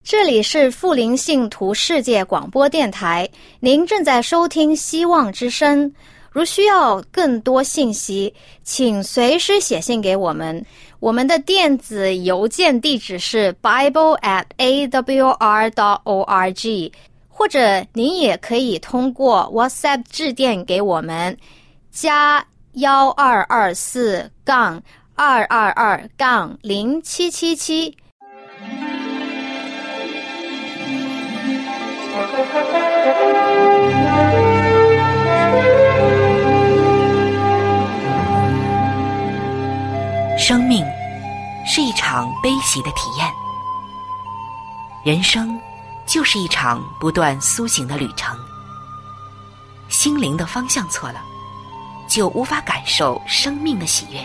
这里是富林信徒世界广播电台，您正在收听希望之声。如需要更多信息，请随时写信给我们。我们的电子邮件地址是 bible@awr.org， 或者您也可以通过 WhatsApp 致电给我们，加1224-222-0777。 生命是一场悲喜的体验，人生就是一场不断苏醒的旅程。心灵的方向错了，就无法感受生命的喜悦。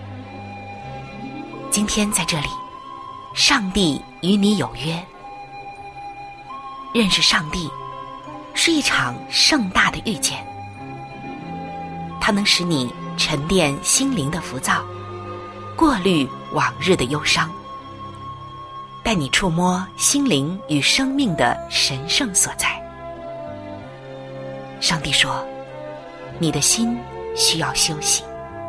今天在这里，上帝与你有约。认识上帝是一场盛大的遇见，它能使你沉淀心灵的浮躁，过滤往日的忧伤，带你触摸心灵与生命的神圣所在。上帝说，你的心需要休息。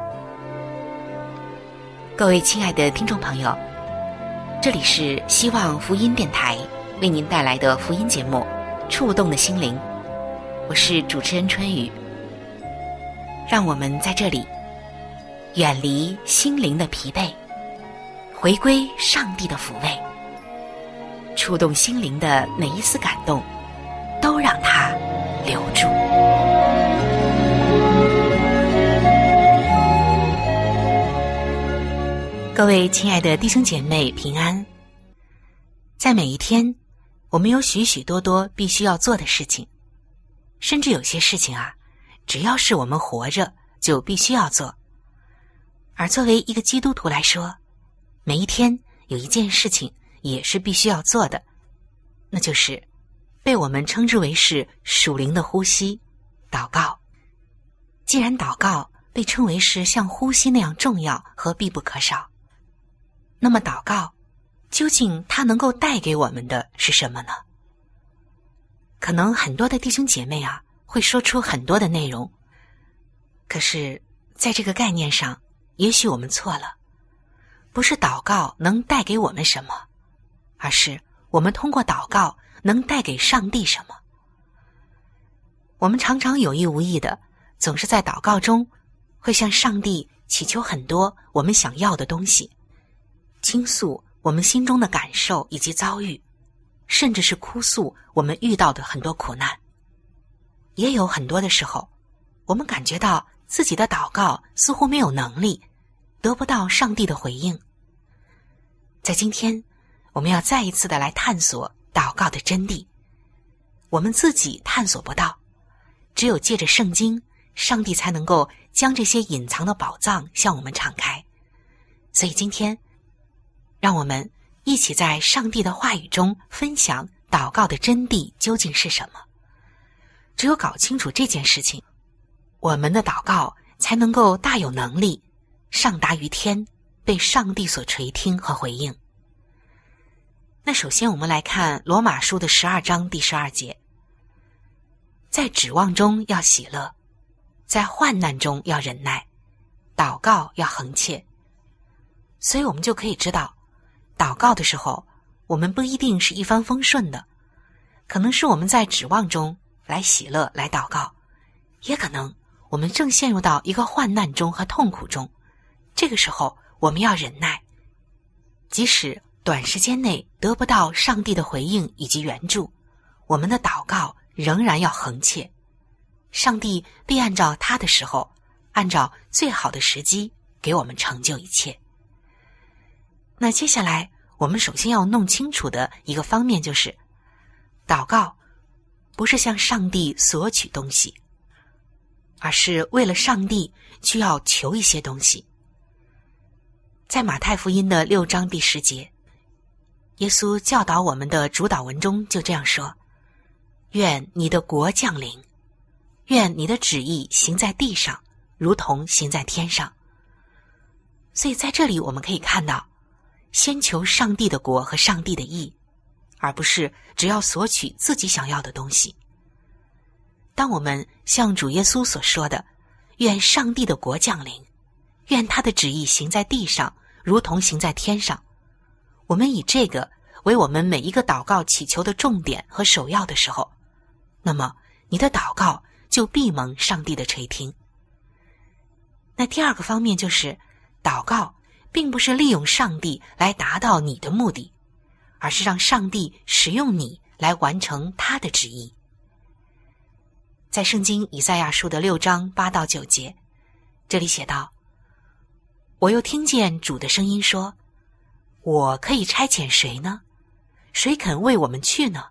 各位亲爱的听众朋友，这里是希望福音电台为您带来的福音节目《触动的心灵》，我是主持人春雨。让我们在这里远离心灵的疲惫，回归上帝的抚慰，触动心灵的每一丝感动，都让它留住。各位亲爱的弟兄姐妹平安。在每一天，我们有许许多多必须要做的事情，甚至有些事情啊，只要是我们活着就必须要做。而作为一个基督徒来说，每一天有一件事情也是必须要做的，那就是被我们称之为是属灵的呼吸，祷告。既然祷告被称为是像呼吸那样重要和必不可少，那么祷告究竟它能够带给我们的是什么呢？可能很多的弟兄姐妹啊，会说出很多的内容，可是在这个概念上，也许我们错了。不是祷告能带给我们什么，而是我们通过祷告能带给上帝什么。我们常常有意无意的，总是在祷告中会向上帝祈求很多我们想要的东西，倾诉我们心中的感受以及遭遇，甚至是哭诉我们遇到的很多苦难。也有很多的时候，我们感觉到自己的祷告似乎没有能力，得不到上帝的回应。在今天，我们要再一次的来探索祷告的真谛。我们自己探索不到，只有借着圣经，上帝才能够将这些隐藏的宝藏向我们敞开。所以今天，让我们一起在上帝的话语中分享祷告的真谛究竟是什么。只有搞清楚这件事情，我们的祷告才能够大有能力，上达于天，被上帝所垂听和回应。那首先我们来看罗马书的12章第12节，在指望中要喜乐，在患难中要忍耐，祷告要恒切。所以我们就可以知道，祷告的时候，我们不一定是一帆风顺的，可能是我们在指望中来喜乐来祷告，也可能我们正陷入到一个患难中和痛苦中，这个时候我们要忍耐，即使短时间内得不到上帝的回应以及援助，我们的祷告仍然要恒切。上帝必按照他的时候，按照最好的时机给我们成就一切。那接下来我们首先要弄清楚的一个方面就是，祷告不是向上帝索取东西，而是为了上帝去要求一些东西。在马太福音的6章第10节，耶稣教导我们的主祷文中就这样说，愿你的国降临，愿你的旨意行在地上，如同行在天上。所以在这里我们可以看到，先求上帝的国和上帝的义， 而不是只要索取自己想要的东西。当我们像主耶稣所说的，愿上帝的国降临，愿他的旨意行在地上，如同行在天上，我们以这个为我们每一个祷告祈求的重点和首要的时候，那么你的祷告就必蒙上帝的垂听。那第二个方面就是，祷告并不是利用上帝来达到你的目的，而是让上帝使用你来完成他的旨意。在圣经以赛亚书的6章8到9节，这里写道：我又听见主的声音说，我可以差遣谁呢？谁肯为我们去呢？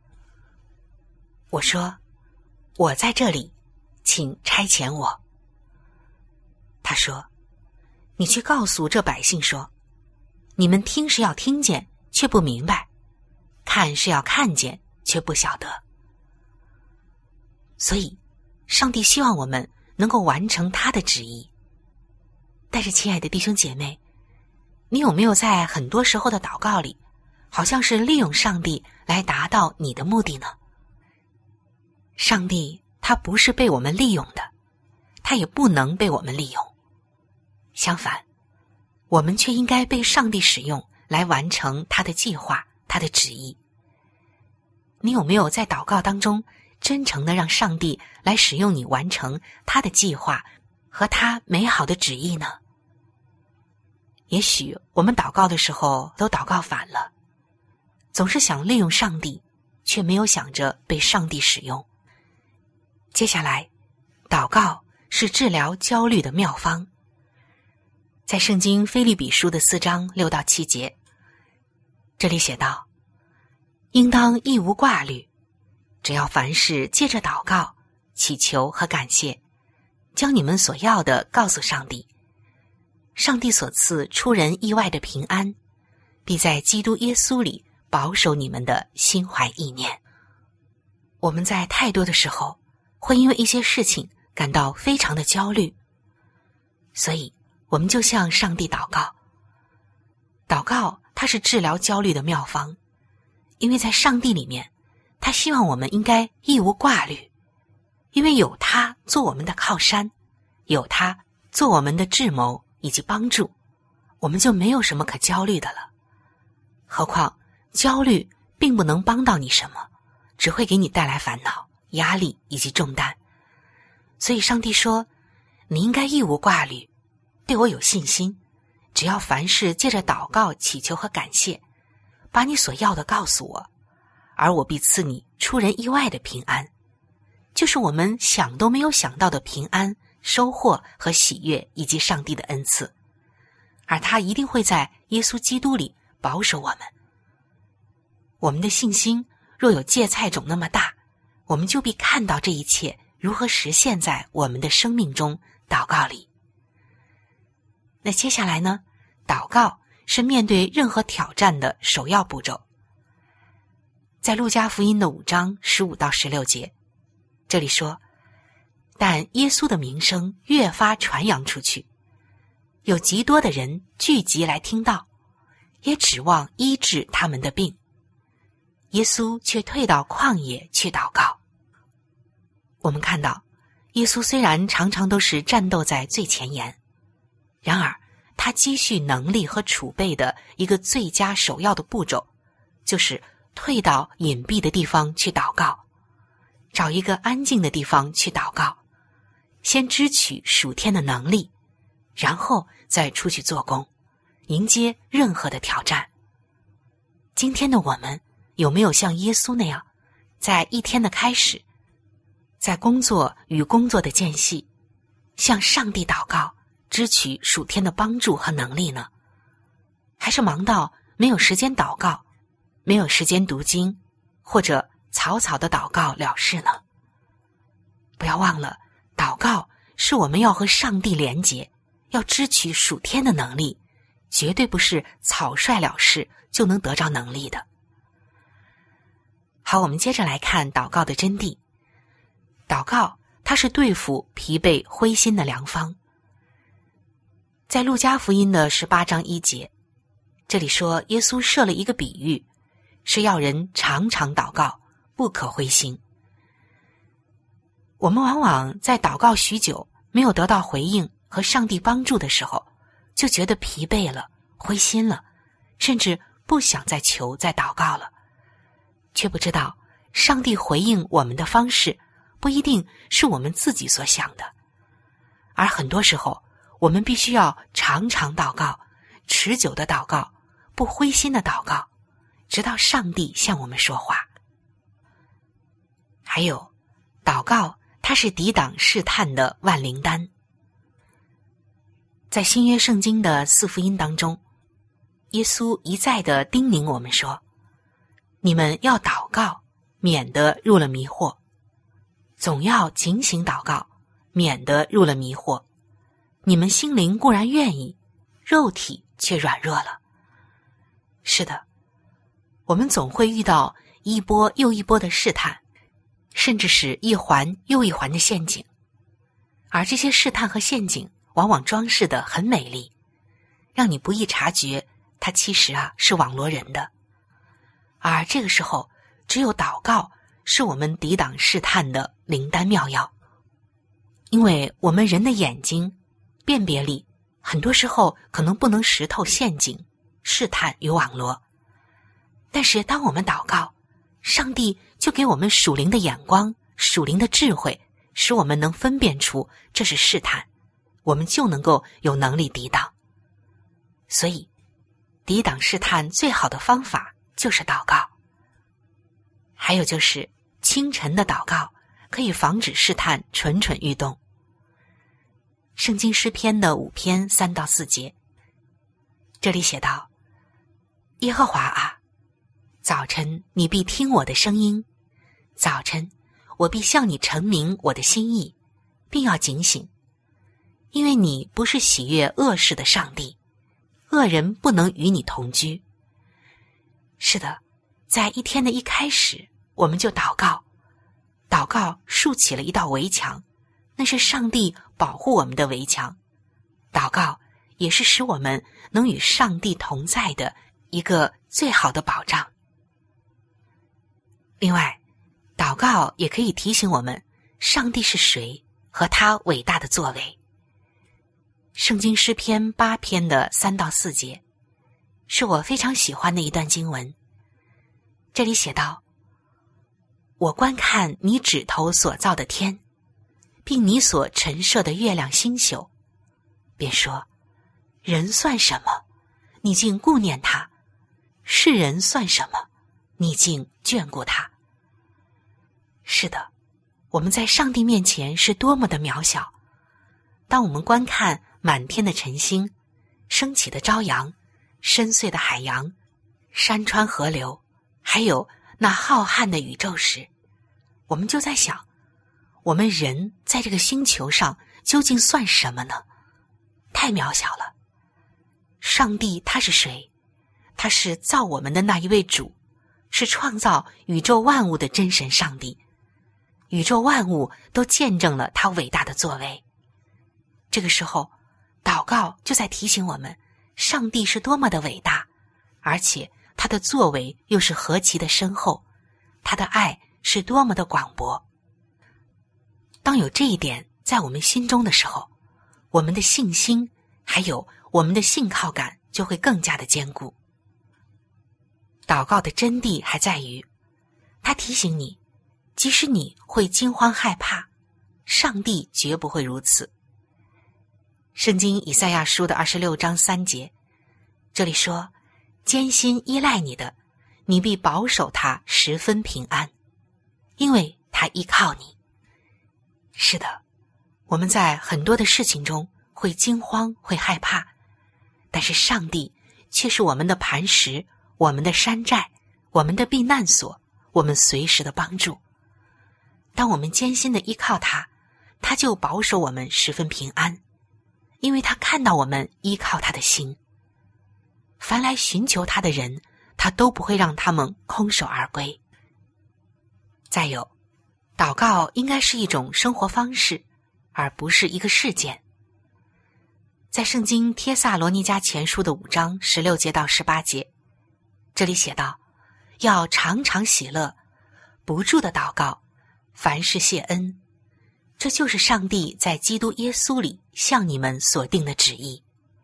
我说，我在这里，请差遣我。他说，你去告诉这百姓说，你们听是要听见，却不明白；看是要看见，却不晓得。所以，上帝希望我们能够完成他的旨意。但是，亲爱的弟兄姐妹，你有没有在很多时候的祷告里，好像是利用上帝来达到你的目的呢？上帝他不是被我们利用的，他也不能被我们利用。相反，我们却应该被上帝使用来完成他的计划，他的旨意。你有没有在祷告当中真诚地让上帝来使用你完成他的计划和他美好的旨意呢？也许我们祷告的时候都祷告反了，总是想利用上帝，却没有想着被上帝使用。接下来，祷告是治疗焦虑的妙方。在圣经腓立比书的4章6到7节，这里写道：应当一无挂虑，只要凡事借着祷告、祈求和感谢，将你们所要的告诉上帝。上帝所赐出人意外的平安，必在基督耶稣里保守你们的心怀意念。我们在太多的时候会因为一些事情感到非常的焦虑，所以我们就向上帝祷告。祷告它是治疗焦虑的妙方，因为在上帝里面，他希望我们应该一无挂虑，因为有他做我们的靠山，有他做我们的智谋以及帮助，我们就没有什么可焦虑的了。何况焦虑并不能帮到你什么，只会给你带来烦恼、压力以及重担。所以上帝说，你应该一无挂虑，对我有信心，只要凡事借着祷告、祈求和感谢，把你所要的告诉我，而我必赐你出人意外的平安，就是我们想都没有想到的平安、收获和喜悦，以及上帝的恩赐，而他一定会在耶稣基督里保守我们。我们的信心若有芥菜种那么大，我们就必看到这一切如何实现在我们的生命中祷告里。那接下来呢，祷告是面对任何挑战的首要步骤。在路加福音的5章15到16节，这里说，但耶稣的名声越发传扬出去，有极多的人聚集来听道，也指望医治他们的病。耶稣却退到旷野去祷告。我们看到，耶稣虽然常常都是战斗在最前沿，然而他积蓄能力和储备的一个最佳首要的步骤，就是退到隐蔽的地方去祷告，找一个安静的地方去祷告，先支取属天的能力，然后再出去做工，迎接任何的挑战。今天的我们有没有像耶稣那样，在一天的开始，在工作与工作的间隙，向上帝祷告，支取属天的帮助和能力呢？还是忙到没有时间祷告，没有时间读经，或者草草的祷告了事呢？不要忘了，祷告是我们要和上帝连结，要支取属天的能力，绝对不是草率了事就能得着能力的。好，我们接着来看祷告的真谛。祷告它是对付疲惫灰心的良方。在路加福音的18章1节，这里说耶稣设了一个比喻， 是要人常常祷告，不可灰心。我们往往在祷告许久没有得到回应和上帝帮助的时候，就觉得疲惫了，灰心了，甚至不想再求再祷告了，却不知道上帝回应我们的方式不一定是我们自己所想的，而很多时候我们必须要常常祷告，持久的祷告，不灰心的祷告，直到上帝向我们说话。还有，祷告它是抵挡试探的万灵丹。在新约圣经的4福音当中，耶稣一再地叮咛我们说，你们要祷告，免得入了迷惑，总要警醒祷告，免得入了迷惑。你们心灵固然愿意，肉体却软弱了。是的，我们总会遇到一波又一波的试探，甚至是一环又一环的陷阱，而这些试探和陷阱往往装饰得很美丽，让你不易察觉它其实是网罗人的。而这个时候，只有祷告是我们抵挡试探的灵丹妙药。因为我们人的眼睛辨别力很多时候可能不能识透陷阱、试探与网罗，但是当我们祷告，上帝就给我们属灵的眼光、属灵的智慧，使我们能分辨出这是试探，我们就能够有能力抵挡。所以抵挡试探最好的方法就是祷告。还有就是清晨的祷告可以防止试探蠢蠢欲动。圣经诗篇的5篇3到4节，这里写道，耶和华啊，早晨你必听我的声音，早晨我必向你陈明我的心意，并要警醒，因为你不是喜悦恶事的上帝，恶人不能与你同居。是的，在一天的一开始，我们就祷告，祷告竖起了一道围墙，那是上帝保护我们的围墙。祷告也是使我们能与上帝同在的一个最好的保障。另外，祷告也可以提醒我们上帝是谁和他伟大的作为。圣经诗篇8篇的3到4节，是我非常喜欢的一段经文。这里写道，我观看你指头所造的天，并你所陈设的月亮星宿，便说，人算什么，你竟顾念他；世人算什么，你竟眷顾他。是的，我们在上帝面前是多么的渺小。当我们观看满天的晨星，升起的朝阳，深邃的海洋，山川河流，还有那浩瀚的宇宙时，我们就在想，我们人在这个星球上究竟算什么呢？太渺小了。上帝他是谁？他是造我们的那一位主，是创造宇宙万物的真神上帝。宇宙万物都见证了他伟大的作为。这个时候，祷告就在提醒我们，上帝是多么的伟大，而且他的作为又是何其的深厚，他的爱是多么的广博。当有这一点在我们心中的时候，我们的信心还有我们的信靠感就会更加的坚固。祷告的真谛还在于，他提醒你，即使你会惊慌害怕，上帝绝不会如此。圣经以赛亚书的26章3节，这里说，艰辛依赖你的，你必保守他十分平安，因为他依靠你。是的，我们在很多的事情中会惊慌，会害怕，但是上帝却是我们的磐石，我们的山寨，我们的避难所，我们随时的帮助。当我们艰辛的依靠他，他就保守我们十分平安，因为他看到我们依靠他的心。凡来寻求他的人，他都不会让他们空手而归。再有，祷告应该是一种生活方式，而不是一个事件。在圣经帖撒罗尼迦前书的5章16节到18节，这里写道， 要常常喜乐，不住的祷告，凡事谢恩。这就是上帝在基督耶稣里向你们所定的旨意。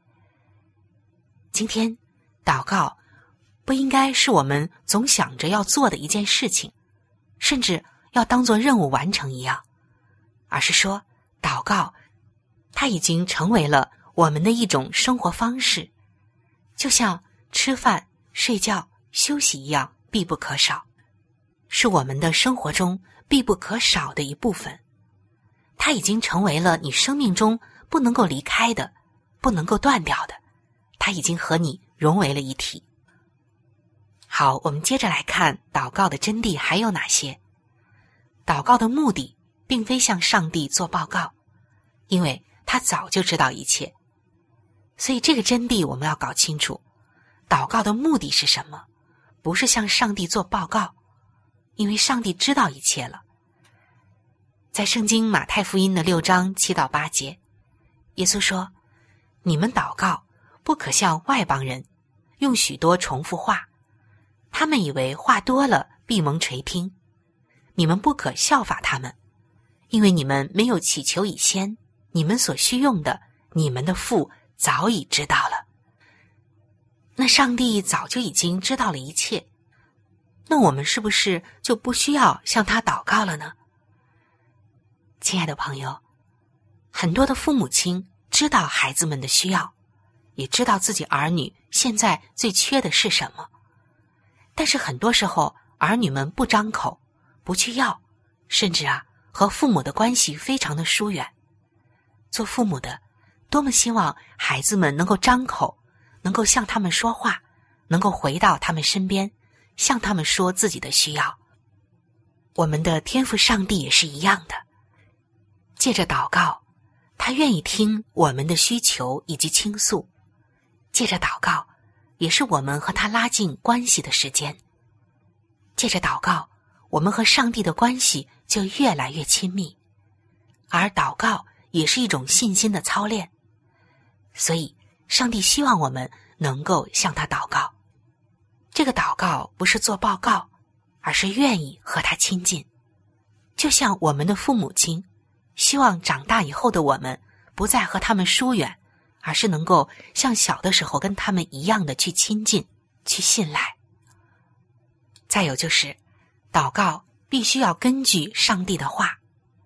今天，祷告不应该是我们总想着要做的一件事情，甚至要当作任务完成一样，而是说，祷告它已经成为了我们的一种生活方式，就像吃饭、睡觉、休息一样必不可少，是我们的生活中必不可少的一部分。它已经成为了你生命中不能够离开的，不能够断掉的，它已经和你融为了一体。好，我们接着来看祷告的真谛还有哪些。祷告的目的并非向上帝做报告，因为他早就知道一切。所以这个真谛我们要搞清楚，祷告的目的是什么？不是向上帝做报告，因为上帝知道一切了。在圣经马太福音的6章7到8节，耶稣说，你们祷告不可像外邦人，用许多重复话，他们以为话多了必蒙垂听。你们不可效法他们，因为你们没有祈求以先，你们所需用的，你们的父早已知道了。那上帝早就已经知道了一切，那我们是不是就不需要向他祷告了呢？亲爱的朋友，很多的父母亲知道孩子们的需要，也知道自己儿女现在最缺的是什么，但是很多时候儿女们不张口，不去要，甚至和父母的关系非常的疏远。做父母的多么希望孩子们能够张口，能够向他们说话，能够回到他们身边，向他们说自己的需要。我们的天父上帝也是一样的，借着祷告，他愿意听我们的需求以及倾诉。借着祷告，也是我们和他拉近关系的时间。借着祷告，我们和上帝的关系就越来越亲密。而祷告也是一种信心的操练，所以上帝希望我们能够向他祷告。这个祷告不是做报告，而是愿意和他亲近。就像我们的父母亲希望长大以后的我们不再和他们疏远，而是能够像小的时候跟他们一样的去亲近，去信赖。再有就是祷告必须要根据上帝的话。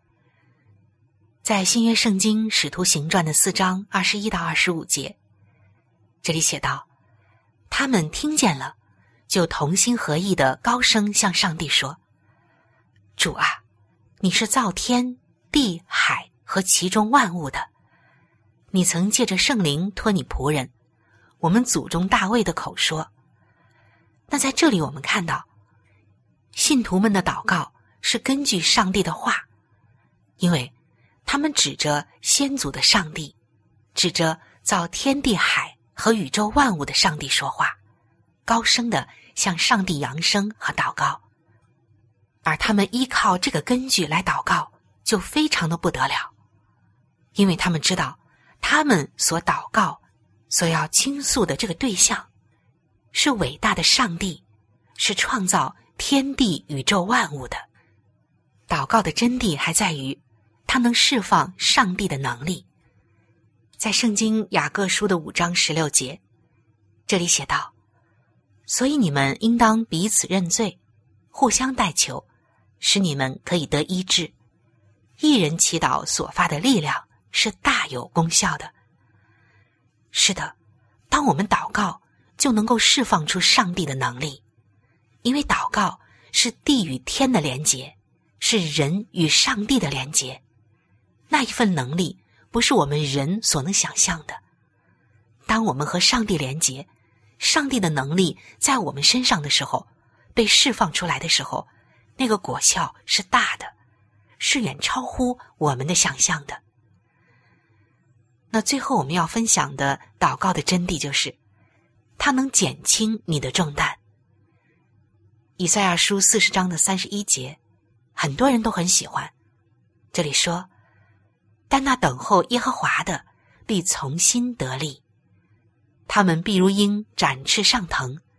在新约圣经使徒行传的4章21到25节，这里写道，他们听见了，就同心合意的高声向上帝说，主啊，你是造天地海和其中万物的，你曾借着圣灵托你仆人我们祖宗大卫的口说。那在这里我们看到，信徒们的祷告是根据上帝的话，因为他们指着先祖的上帝，指着造天地海和宇宙万物的上帝说话，高声地向上帝扬声和祷告。而他们依靠这个根据来祷告，就非常的不得了，因为他们知道他们所祷告所要倾诉的这个对象是伟大的上帝，是创造天地宇宙万物的。祷告的真谛还在于它能释放上帝的能力。在圣经雅各书的5章16节，这里写道，所以你们应当彼此认罪，互相代求，使你们可以得医治。一人祈祷所发的力量是大有功效的。是的，当我们祷告，就能够释放出上帝的能力，因为祷告是地与天的连结，是人与上帝的连结。那一份能力不是我们人所能想象的。当我们和上帝连结，上帝的能力在我们身上的时候，被释放出来的时候，那个果效是大的，是远超乎我们的想象的。那最后我们要分享的祷告的真谛就是，它能减轻你的重担。以赛亚书40章的31节，很多人都很喜欢。这里说，但那等候耶和华的必从心得力，他们必如鹰展翅上腾，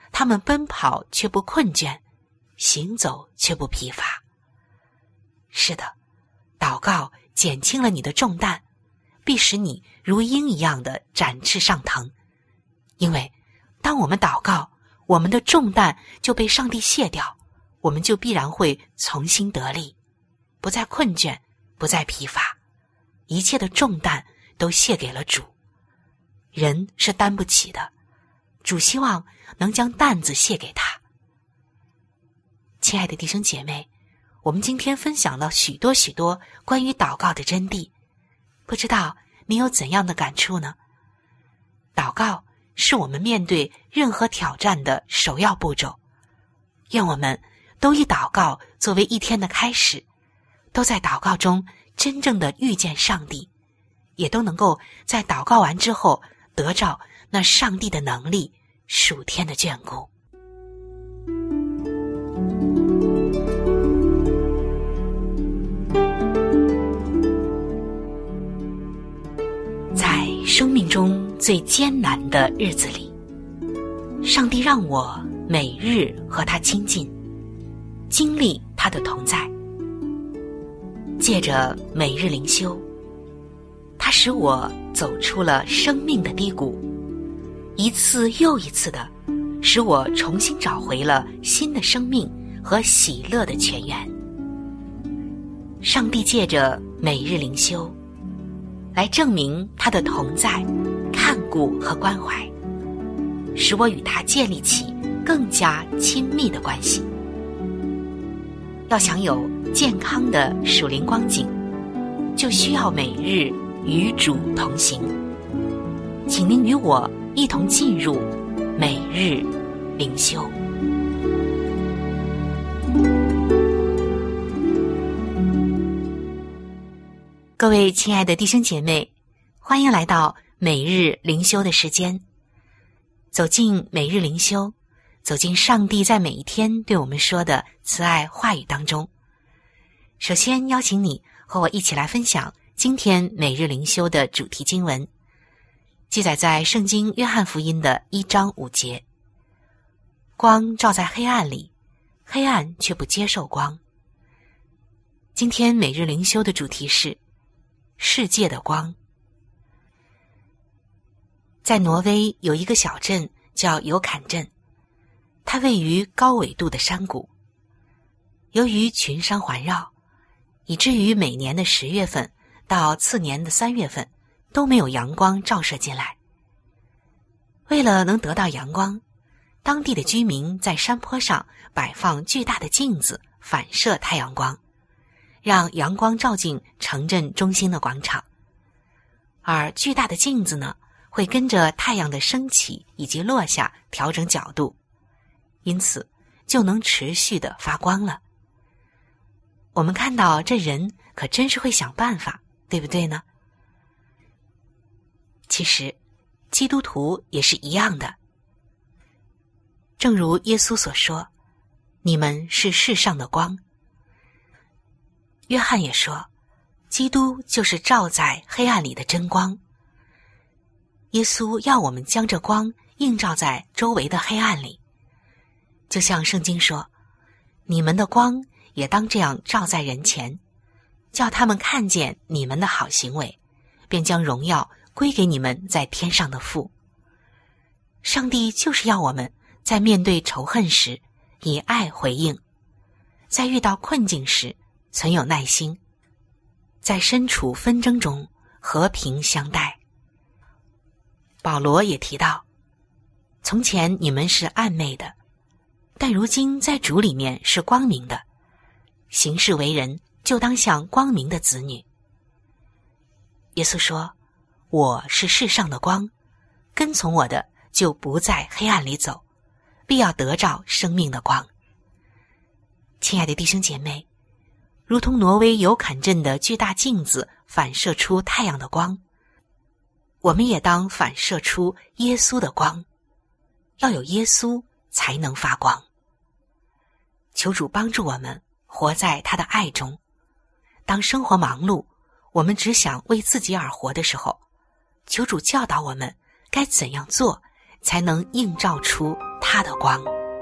他们奔跑却不困倦，行走却不疲乏。是的，祷告减轻了你的重担，必使你如鹰一样的展翅上腾。因为当我们祷告，我们的重担就被上帝卸掉，我们就必然会重新得力，不再困倦，不再疲乏，一切的重担都卸给了主。人是担不起的，主希望能将担子卸给他。亲爱的弟兄姐妹，我们今天分享了许多关于祷告的真谛，不知道你有怎样的感触呢？祷告是我们面对任何挑战的首要步骤。愿我们都以祷告作为一天的开始，都在祷告中真正的遇见上帝，也都能够在祷告完之后得着那上帝的能力，属天的眷顾。在生命中最艰难的日子里，上帝让我每日和他亲近，经历他的同在。借着每日灵修，他使我走出了生命的低谷，一次又一次的使我重新找回了新的生命和喜乐的泉源。上帝借着每日灵修来证明他的同在、看顾和关怀，使我与他建立起更加亲密的关系。要想有健康的属灵光景，就需要每日与主同行。请您与我一同进入每日灵修。各位亲爱的弟兄姐妹，欢迎来到每日灵修的时间。走进每日灵修，走进上帝在每一天对我们说的慈爱话语当中。首先邀请你和我一起来分享今天每日灵修的主题经文，记载在圣经约翰福音的1章5节。光照在黑暗里，黑暗却不接受光。今天每日灵修的主题是世界的光。在挪威有一个小镇叫尤坎镇，它位于高纬度的山谷。由于群山环绕，以至于每年的10月份到次年的3月份都没有阳光照射进来。为了能得到阳光，当地的居民在山坡上摆放巨大的镜子反射太阳光，让阳光照进城镇中心的广场。而巨大的镜子呢，会跟着太阳的升起以及落下调整角度，因此就能持续的发光了。我们看到这人可真是会想办法，对不对呢？其实基督徒也是一样的。正如耶稣所说，你们是世上的光。约翰也说，基督就是照在黑暗里的真光。耶稣要我们将这光映照在周围的黑暗里，就像圣经说，你们的光也当这样照在人前，叫他们看见你们的好行为，便将荣耀归给你们在天上的父。上帝就是要我们在面对仇恨时以爱回应，在遇到困境时存有耐心，在身处纷争中和平相待。保罗也提到，从前你们是暗昧的，但如今在主里面是光明的，行事为人就当像光明的子女。耶稣说，我是世上的光，跟从我的就不在黑暗里走，必要得着生命的光。亲爱的弟兄姐妹，如同挪威尤坎镇的巨大镜子反射出太阳的光，我们也当反射出耶稣的光，要有耶稣才能发光。求主帮助我们活在他的爱中。当生活忙碌，我们只想为自己而活的时候，求主教导我们该怎样做才能映照出它的光。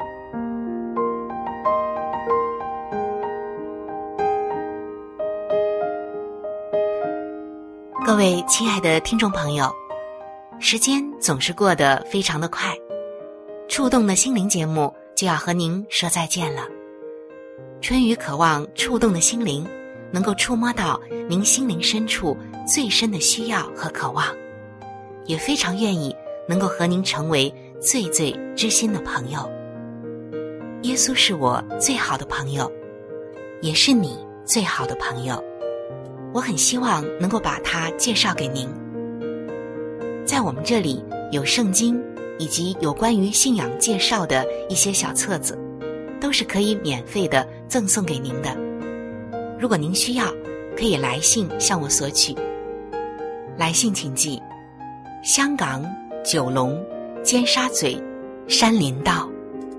各位亲爱的听众朋友，时间总是过得非常的快，触动的心灵节目就要和您说再见了。春雨渴望触动的心灵能够触摸到您心灵深处最深的需要和渴望，也非常愿意能够和您成为最最知心的朋友。耶稣是我最好的朋友，也是你最好的朋友。我很希望能够把它介绍给您。在我们这里有圣经以及有关于信仰介绍的一些小册子，都是可以免费的赠送给您的。如果您需要，可以来信向我索取。来信请寄香港九龙尖沙咀山林道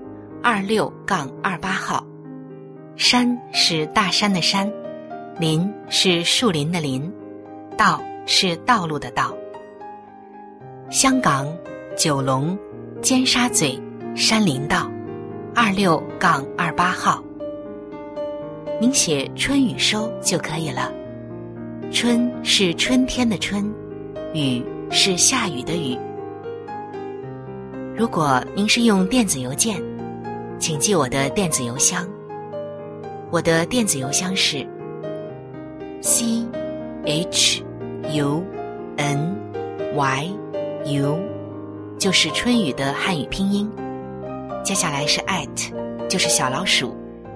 26-28号。山是大山的山，林是树林的林，道是道路的道。香港九龙尖沙咀山林道26-28号。您写春雨收就可以了。春是春天的春，雨是下雨的雨。如果您是用电子邮件，请记我的电子邮箱。我的电子邮箱是 CHUNYU， 就是春雨的汉语拼音，接下来是 @ 就是小老鼠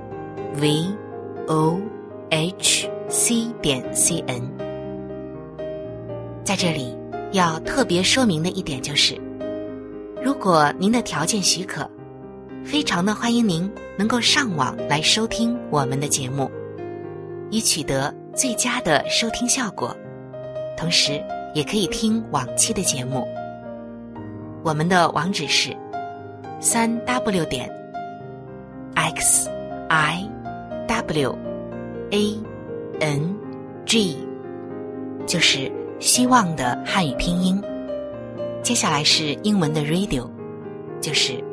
VOHC.CN。 在这里要特别说明的一点就是，如果您的条件许可，非常的欢迎您能够上网来收听我们的节目，以取得最佳的收听效果，同时也可以听往期的节目。我们的网址是 3W.XIWANG， 就是希望的汉语拼音。接下来是英文的 radio， 就是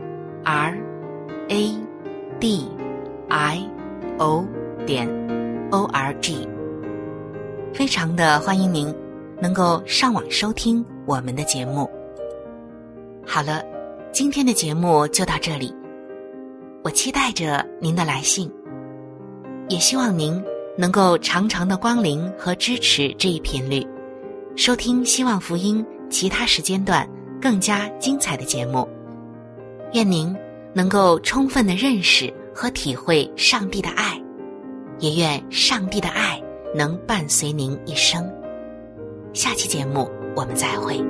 RADIO.ORG。 非常的欢迎您能够上网收听我们的节目。好了，今天的节目就到这里，我期待着您的来信，也希望您能够常常的光临和支持这一频率，收听希望福音其他时间段更加精彩的节目。愿您能够充分的认识和体会上帝的爱，也愿上帝的爱能伴随您一生。下期节目我们再会。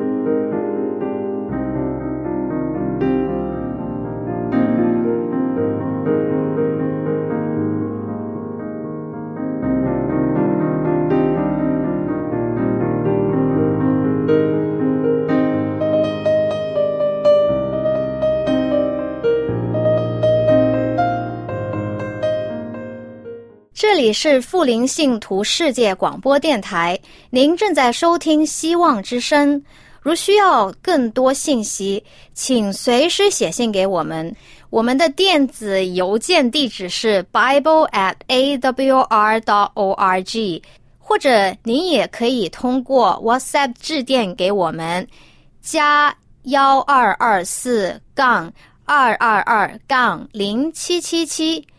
这里是富林信徒世界广播电台，您正在收听希望之声。如需要更多信息，请随时写信给我们。我们的电子邮件地址是 bible@awr.org， 或者您也可以通过 WhatsApp 致电给我们，加1224-222-0777